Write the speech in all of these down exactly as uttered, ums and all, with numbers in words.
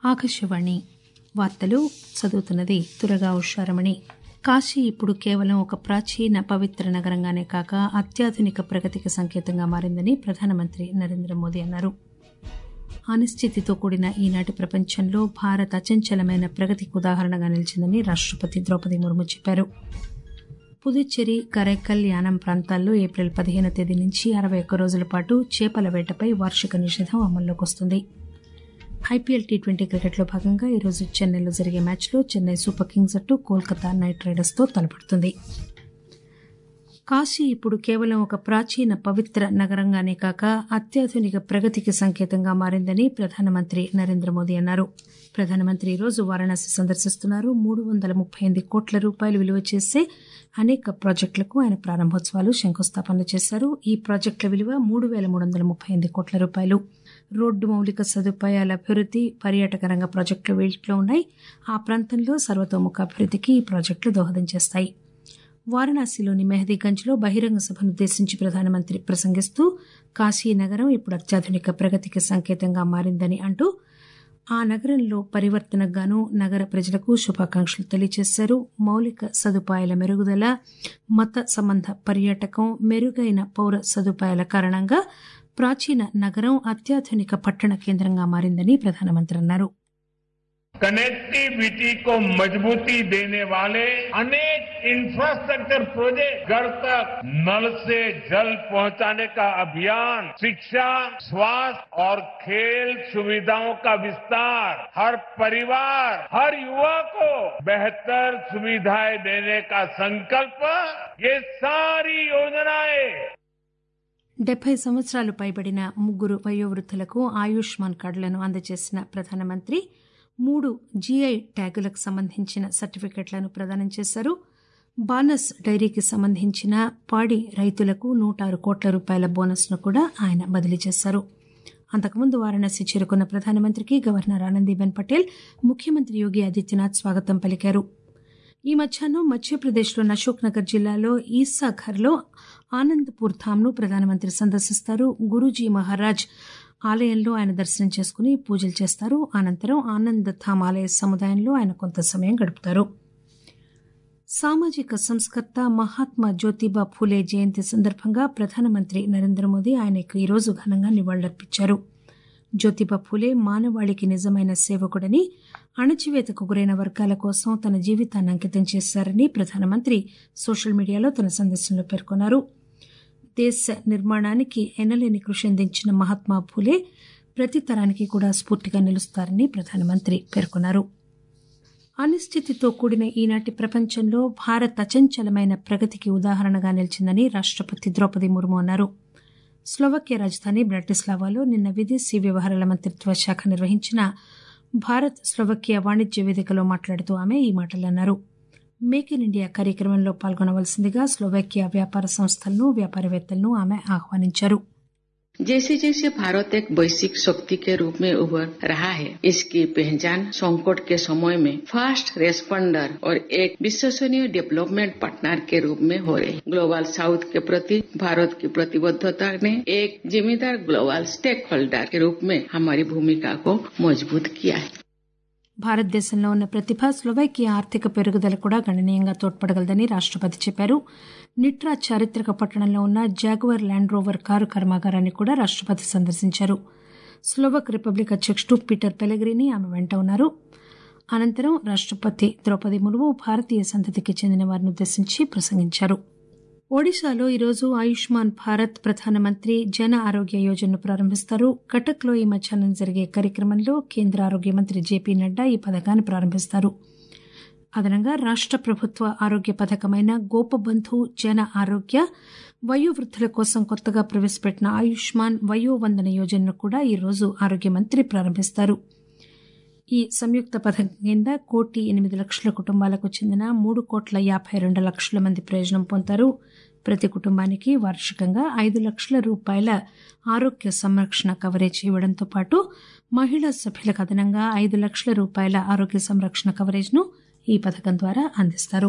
ఆకాశవాణి వార్తలు చదువుతున్నది తురగా ఉషారమణి. కాశీ ఇప్పుడు కేవలం ఒక ప్రాచీన పవిత్ర నగరంగానే కాక అత్యాధునిక ప్రగతికి సంకేతంగా మారిందని ప్రధానమంత్రి నరేంద్ర మోదీ అన్నారు. అనిశ్చితితో కూడిన ఈనాటి ప్రపంచంలో భారత్ అచంచలమైన ప్రగతికి ఉదాహరణగా నిలిచిందని రాష్టపతి ద్రౌపది ముర్ము చెప్పారు. పుదుచ్చేరి, కరైకల్, యానం ప్రాంతాల్లో ఏప్రిల్ పదిహేను తేదీ నుంచి అరవై ఒక్క రోజుల పాటు చేపల వేటపై వార్షిక నిషేధం అమల్లోకి వస్తుంది. ఐపీఎల్ టీ ట్వంటీ క్రికెట్లో భాగంగా ఈరోజు చెన్నైలో జరిగే మ్యాచ్లో చెన్నై సూపర్ కింగ్స్ జట్టు కోల్కతా నైట్ రైడర్స్ తో తలపడుతుంది. కాశీ ఇప్పుడు కేవలం ఒక ప్రాచీన పవిత్ర నగరంగానే కాక అత్యాధునిక ప్రగతికి సంకేతంగా మారిందని ప్రధానమంత్రి నరేంద్ర మోదీ అన్నారు. ప్రధానమంత్రి ఈరోజు వారణాసి సందర్శిస్తున్నారు. మూడు వందల ముప్పై ఎనిమిది కోట్ల రూపాయలు విలువ చేసే అనేక ప్రాజెక్టులకు ఆయన ప్రారంభోత్సవాలు, శంకుస్థాపనలు చేశారు. ఈ ప్రాజెక్టుల విలువ మూడు పేల మూడు వందల ముప్పై ఎనిమిది కోట్ల రూపాయలు. రోడ్డు మౌలిక సదుపాయాల అభివృద్ది, పర్యాటక రంగ ప్రాజెక్టులు వీటిలో ఉన్నాయి. ఆ ప్రాంతంలో సర్వతోముఖ అభివృద్దికి ఈ ప్రాజెక్టులు దోహదం చేస్తాయి. వారణాసిలోని మెహదీగంజ్ లో బహిరంగ సభనుద్దేశించి ప్రధానమంత్రి ప్రసంగిస్తూ కాశీ నగరం ఇప్పుడు అత్యాధునిక ప్రగతికి సంకేతంగా మారిందని అంటూ ఆ నగరంలో పరివర్తనకు గాను నగర ప్రజలకు శుభాకాంక్షలు తెలియజేశారు. మౌలిక సదుపాయాల మెరుగుదల, మత సంబంధ పర్యాటకం, మెరుగైన పౌర సదుపాయాల కారణంగా ప్రాచీన నగరం అత్యాధునిక పట్టణ కేంద్రంగా మారిందని ప్రధానమంత్రి అన్నారు. कनेक्टिविटी को मजबूती देने वाले अनेक इंफ्रास्ट्रक्चर प्रोजेक्ट, घर तक नल से जल पहुंचाने का अभियान, शिक्षा, स्वास्थ्य और खेल सुविधाओं का विस्तार, हर परिवार, हर युवा को बेहतर सुविधाएं देने का संकल्प, ये सारी योजनाएं డెబ్బై సంవత్సరాలు పైబడిన ముగ్గురు వయోవృద్ధులకు ఆయుష్మాన్ కార్డులను అందజేసిన ప్రధానమంత్రి మూడు జీఐ ట్యాగులకు సంబంధించిన సర్టిఫికెట్లను ప్రదానం చేశారు. బానస్ డైరీకి సంబంధించిన పాడి రైతులకు నూట ఆరు కోట్ల రూపాయల బోనస్ ను కూడా ఆయన బదిలీ చేశారు. అంతకుముందు వారణాసి చేరుకున్న ప్రధానమంత్రికి గవర్నర్ ఆనందీబెన్ పటేల్, ముఖ్యమంత్రి యోగి ఆదిత్యనాథ్ స్వాగతం పలికారు. ఈ మధ్యాహ్నం మధ్యప్రదేశ్లోని అశోక్ నగర్ జిల్లాలో ఈసాఘర్లో ఆనందపూర్ ధామ్ ను ప్రధానమంత్రి సందర్శిస్తారు. గురూజీ మహారాజ్ ఆలయంలో ఆయన దర్శనం చేసుకుని పూజలు చేస్తారు. అనంతరం ఆనంద్ ధామ్ ఆలయ సముదాయంలో ఆయన కొంత సమయం గడుపుతారు. సామాజిక సంస్కర్త మహాత్మా జ్యోతిబా ఫూలే జయంతి సందర్భంగా ప్రధానమంత్రి నరేంద్ర మోదీ ఆయనకు ఈరోజు ఘనంగా నివాళులర్పించారు. జ్యోతిబా ఫూలే మానవాళికి నిజమైన సేవకుడని, అణచివేతకు గురైన వర్గాల కోసం తన జీవితాన్ని అంకితం చేశారని ప్రధానమంత్రి సోషల్ మీడియాలో తన సందేశంలో పేర్కొన్నారు. దేశ నిర్మాణానికి ఎనలేని కృషి అందించిన మహాత్మా ఫూలే ప్రతి తరానికి కూడా స్ఫూర్తిగా నిలుస్తారని ప్రధానమంత్రి పేర్కొన్నారు. అనిశ్చితితో కూడిన ఈనాటి ప్రపంచంలో భారత్ అచంచలమైన ప్రగతికి ఉదాహరణగా నిలిచిందని రాష్టపతి ద్రౌపది ముర్ము అన్నారు. స్లోవకియా రాజధాని బ్రాటిస్లావాలో నిన్న విదేశీ వ్యవహారాల మంత్రిత్వ శాఖ నిర్వహించిన భారత్ స్లోవకియా వాణిజ్య వేదికలో మాట్లాడుతూ ఆమె ఈ మాటలన్నారు. మేక్ ఇన్ ఇండియా కార్యక్రమంలో పాల్గొనవలసిందిగా స్లోవేకియా వ్యాపార సంస్థలను, వ్యాపారవేత్తలను ఆమె ఆహ్వానించారు. जैसे जैसे भारत एक वैश्विक शक्ति के रूप में उभर रहा है, इसकी पहचान संकट के समय में फास्ट रेस्पोंडर और एक विश्वसनीय डेवलपमेंट पार्टनर के रूप में हो रही। ग्लोबल साउथ के प्रति भारत की प्रतिबद्धता ने एक जिम्मेदार ग्लोबल स्टेक होल्डर के रूप में हमारी भूमिका को मजबूत किया है. భారతదేశంలో ఉన్న ప్రతిభ స్లోవేకియా ఆర్థిక పెరుగుదల కూడా గణనీయంగా తోడ్పడగలదని రాష్టపతి చెప్పారు. నిట్రా చారిత్రక పట్టణంలో ఉన్న జాగ్వర్ ల్యాండ్ రోవర్ కారు కర్మాగారాన్ని కూడా రాష్టపతి సందర్శించారు. స్లోవక్ రిపబ్లిక్ అధ్యకుడు పీటర్ పెలెగ్రిని ఆమె వెంట ఉన్నారు. అనంతరం రాష్టపతి ద్రౌపది ముర్ము భారతీయ సంతతికి చెందిన వారిని ఉద్దేశించి ప్రసంగించారు. ఒడిశాలో ఈరోజు ఆయుష్మాన్ భారత్ ప్రధానమంత్రి జన ఆరోగ్య యోజనను ప్రారంభిస్తారు. కటక్ లో ఈ మధ్యాహ్నం జరిగే కార్యక్రమంలో కేంద్ర ఆరోగ్య మంత్రి జేపీ నడ్డా ఈ పథకాన్ని ప్రారంభిస్తారు. అదనంగా రాష్ట ప్రభుత్వ ఆరోగ్య పథకమైన గోపబంధు జన ఆరోగ్య, వయోవృద్ధుల కోసం కొత్తగా ప్రవేశపెట్టిన ఆయుష్మాన్ వయోవందన యోజనను కూడా ఈరోజు ఆరోగ్య మంత్రి ప్రారంభిస్తారు. ఈ సంయుక్త పథకం కింద కోటి ఎనిమిది లక్షల కుటుంబాలకు చెందిన మూడు కోట్ల యాభై రెండు లక్షల మంది ప్రయోజనం పొందుతారు. ప్రతి కుటుంబానికి వార్షికంగా ఐదు లక్షల రూపాయల ఆరోగ్య సంరక్షణ కవరేజ్ ఇవ్వడంతో పాటు మహిళా సభ్యులకు అదనంగా ఐదు లక్షల రూపాయల ఆరోగ్య సంరక్షణ కవరేజ్ ను ఈ పథకం ద్వారా అందిస్తారు.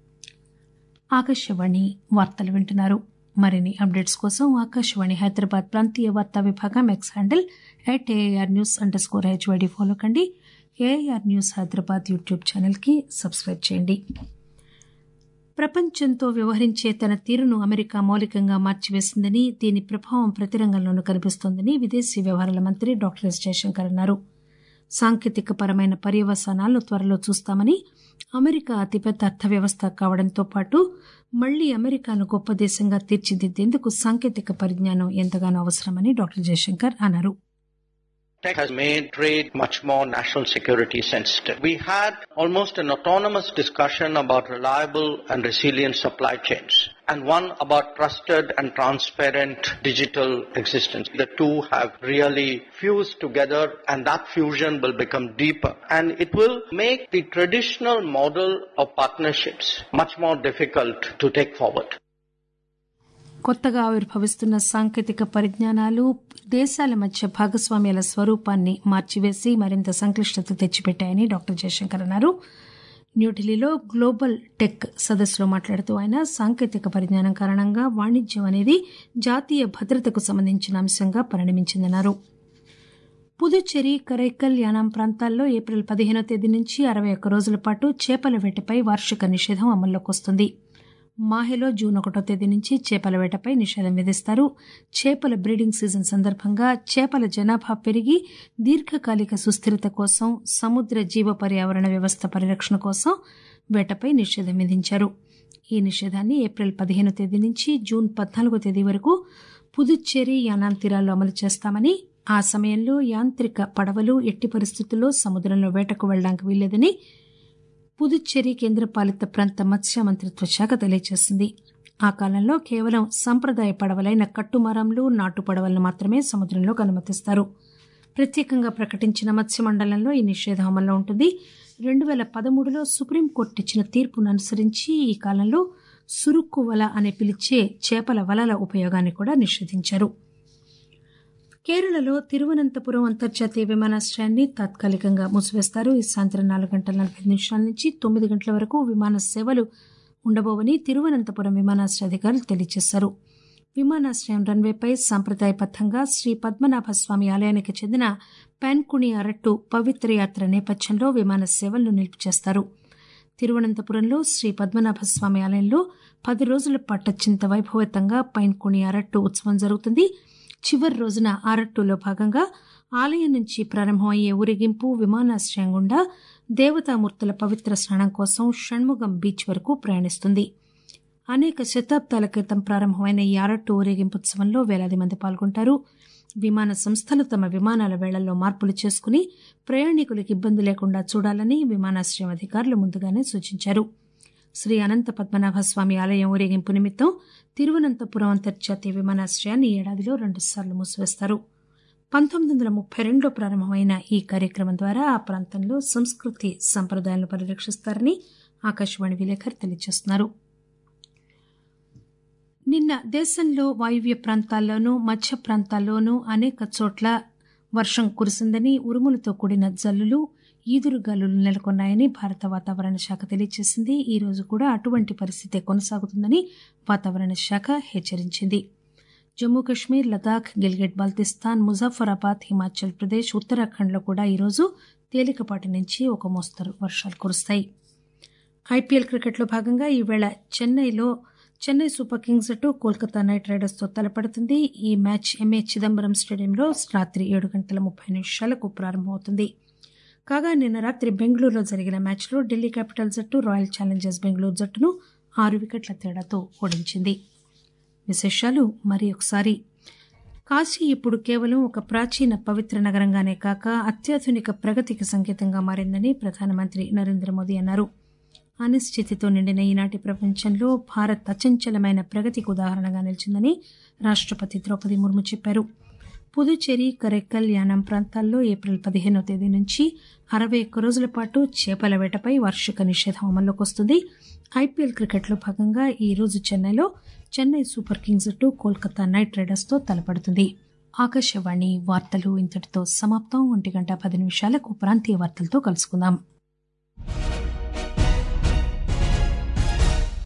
ఆకాశవాణి వార్తలు వింటున్నారు. మరిన్ని అప్డేట్స్ కోసం ఆకాశవాణి హైదరాబాద్ ప్రాంతీయ వార్తా విభాగం X handle at AR news underscore HYD follow కండి. ఏఐఆర్ న్యూస్ హైదరాబాద్ యూట్యూబ్ ఛానల్కి సబ్స్క్రైబ్ చేయండి. ప్రపంచంతో వ్యవహరించే తన తీరును అమెరికా మౌలికంగా మార్చివేసిందని, దీని ప్రభావం ప్రతి రంగంలోనూ కనిపిస్తోందని విదేశీ వ్యవహారాల మంత్రి డాక్టర్ ఎస్ జయశంకర్ అన్నారు. సాంకేతిక పరమైన పర్యవసానాలను త్వరలో చూస్తామని, అమెరికా అతిపెద్ద అర్థవ్యవస్థ కావడంతో పాటు మళ్లీ అమెరికాను గొప్ప దేశంగా తీర్చిదిద్దేందుకు సాంకేతిక పరిజ్ఞానం ఎంతగానో అవసరమని డాక్టర్ జయశంకర్ అన్నారు. Tech has made trade much more national security sensitive. We had almost an autonomous discussion about reliable and resilient supply chains, and one about trusted and transparent digital existence. The two have really fused together, and that fusion will become deeper. And it will make the traditional model of partnerships much more difficult to take forward. కొత్తగా ఆవిర్భవిస్తున్న సాంకేతిక పరిజ్ఞానాలు దేశాల మధ్య భాగస్వామ్యాల స్వరూపాన్ని మార్చివేసి మరింత సంక్లిష్టత తెచ్చిపెట్టాయని doctor Jayashankar అన్నారు. న్యూఢిల్లీలో గ్లోబల్ టెక్ సదస్సులో మాట్లాడుతూ ఆయన సాంకేతిక పరిజ్ఞానం కారణంగా వాణిజ్యం అనేది జాతీయ భద్రతకు సంబంధించిన అంశంగా పరిణమించిందన్నారు. పుదుచ్చేరి, కరైకల్, యానాం ప్రాంతాల్లో ఏప్రిల్ పదిహేనో తేదీ నుంచి అరవై ఒక్క రోజుల పాటు చేపల వేటపై వార్షిక నిషేధం అమల్లోకి వస్తుంది. మాహేలో జూన్ ఒకటో తేదీ నుంచి చేపల వేటపై నిషేధం విధిస్తారు. చేపల బ్రీడింగ్ సీజన్ సందర్భంగా చేపల జనాభా పెరిగి దీర్ఘకాలిక సుస్థిరత కోసం, సముద్ర జీవ పర్యావరణ వ్యవస్థ పరిరక్షణ కోసం వేటపై నిషేధం విధించారు. ఈ నిషేధాన్ని ఏప్రిల్ పదిహేనో తేదీ నుంచి జూన్ పద్నాలుగో తేదీ వరకు పుదుచ్చేరి, యానాం తీరాల్లో అమలు చేస్తామని, ఆ సమయంలో యాంత్రిక పడవలు ఎట్టి పరిస్థితుల్లో సముద్రంలో వేటకు వెళ్లడానికి వీల్లేదని పుదుచ్చేరి కేంద్రపాలిత ప్రాంత మత్స్య మంత్రిత్వ శాఖ తెలియజేసింది. ఆ కాలంలో కేవలం సంప్రదాయ పడవలైన కట్టుమరంలు, నాటు పడవలను మాత్రమే సముద్రంలోకి అనుమతిస్తారు. ప్రత్యేకంగా ప్రకటించిన మత్స్య మండలంలో ఈ నిషేధం అమల్లో ఉంటుంది. రెండు పేల పదమూడులో సుప్రీంకోర్టు ఇచ్చిన తీర్పును అనుసరించి ఈ కాలంలో సురుక్కు వల అని పిలిచే చేపల వలల ఉపయోగాన్ని కూడా నిషేధించారు. కేరళలో తిరువనంతపురం అంతర్జాతీయ విమానాశ్రయాన్ని తాత్కాలికంగా మూసివేస్తారు. ఈ సాయంత్రం నాలుగు గంటల నలభై నిమిషాల నుంచి తొమ్మిది గంటల వరకు విమాన సేవలు ఉండబోవని తిరువనంతపురం విమానాశ్రయ అధికారులు తెలియజేశారు. విమానాశ్రయం రన్వేపై సాంప్రదాయబద్దంగా శ్రీ పద్మనాభస్వామి ఆలయానికి చెందిన పాన్కుని అరట్టు పవిత్ర యాత్ర నేపథ్యంలో విమాన సేవలను నిలుపు చేస్తారు. తిరువనంతపురంలో శ్రీ పద్మనాభస్వామి ఆలయంలో పది రోజుల పాటు అత్యంత వైభవతంగా పైన్కుని అరట్టు ఉత్సవం జరుగుతుంది. చివరి రోజున అరట్టులో భాగంగా ఆలయం నుంచి ప్రారంభమయ్యే ఊరేగింపు విమానాశ్రయం గుండా దేవతామూర్తుల పవిత్ర స్నానం కోసం షణ్ముగం బీచ్ వరకు ప్రయాణిస్తుంది. అనేక శతాబ్దాల క్రితం ప్రారంభమైన ఈ అరట్టు ఊరేగింపు ఉత్సవంలో వేలాది మంది పాల్గొంటారు. విమాన సంస్థలు తమ విమానాల వేళల్లో మార్పులు చేసుకుని ప్రయాణికులకు ఇబ్బంది లేకుండా చూడాలని విమానాశ్రయం అధికారులు ముందుగానే సూచించారు. శ్రీ అనంత పద్మనాభస్వామి ఆలయం ఊరేగింపు నిమిత్తం తిరువనంతపురం అంతర్జాతీయ విమానాశ్రయాన్ని ఏడాదిలో రెండుసార్లు మూసివేస్తారు. పంతొమ్మిది వందల ముప్పై రెండులో ప్రారంభమైన ఈ కార్యక్రమం ద్వారా ఆ ప్రాంతంలో సంస్కృతి సంప్రదాయాలను పరిరక్షిస్తారని ఆకాశవాణి విలేకరి తెలియజేస్తున్నారు. నిన్న దేశంలో వాయువ్య ప్రాంతాల్లోనూ మధ్య ప్రాంతాల్లోనూ అనేక చోట్ల వర్షం కురిసిందని, ఉరుములతో కూడిన జల్లులు, ఈదురుగాలులు నెలకొన్నాయని భారత వాతావరణ శాఖ తెలియజేసింది. ఈ రోజు కూడా అటువంటి పరిస్థితే కొనసాగుతుందని వాతావరణ శాఖ హెచ్చరించింది. జమ్మూ కశ్మీర్, లదాఖ్, గిల్గిట్ బాల్తిస్తాన్, ముజఫరాబాద్, హిమాచల్ ప్రదేశ్, ఉత్తరాఖండ్లో కూడా ఈరోజు తేలికపాటి నుంచి ఒక మోస్తరు వర్షాలు కురుస్తాయి. ఐపీఎల్ క్రికెట్లో భాగంగా ఈవేళ చెన్నైలో చెన్నై సూపర్ కింగ్స్ జట్టు కోల్కతా నైట్ రైడర్స్ తో తలపడుతుంది. ఈ మ్యాచ్ ఎంఏ చిదంబరం స్టేడియంలో రాత్రి ఏడు గంటల ముప్పై నిమిషాలకు ప్రారంభమవుతుంది. కాగా నిన్న రాత్రి బెంగళూరులో జరిగిన మ్యాచ్లో ఢిల్లీ క్యాపిటల్ జట్టు రాయల్ ఛాలెంజర్స్ బెంగళూరు జట్టును ఆరు వికెట్ల తేడాతో ఓడించింది. విశేషాలు మరి ఒకసారి. కాశీ ఇప్పుడు కేవలం ఒక ప్రాచీన పవిత్ర నగరంగానే కాక అత్యాధునిక ప్రగతికి సంకేతంగా మారిందని ప్రధానమంత్రి నరేంద్ర మోదీ అన్నారు. అనిశ్చితితో నిండిన ఈనాటి ప్రపంచంలో భారత్ అచంచలమైన ప్రగతికి ఉదాహరణగా నిలిచిందని రాష్టపతి ద్రౌపది ముర్ము చెప్పారు. పుదుచ్చేరి, కరైకల్, యానాం ప్రాంతాల్లో ఏప్రిల్ పదిహేనో తేదీ నుంచి అరవై ఒక్క రోజుల పాటు చేపల వేటపై వార్షిక నిషేధం అమల్లోకి వస్తుంది. ఐపీఎల్ క్రికెట్లో భాగంగా ఈ రోజు చెన్నైలో చెన్నై సూపర్ కింగ్స్ జట్టు కోల్కతా నైట్ రైడర్స్ తో తలపడుతుంది. ఆకాశవాణి వార్తలు ఇంతటితో సమాప్తం. ఒంటి గంట పది నిమిషాలకు ప్రాంతీయ వార్తలతో కలుసుకుందాం.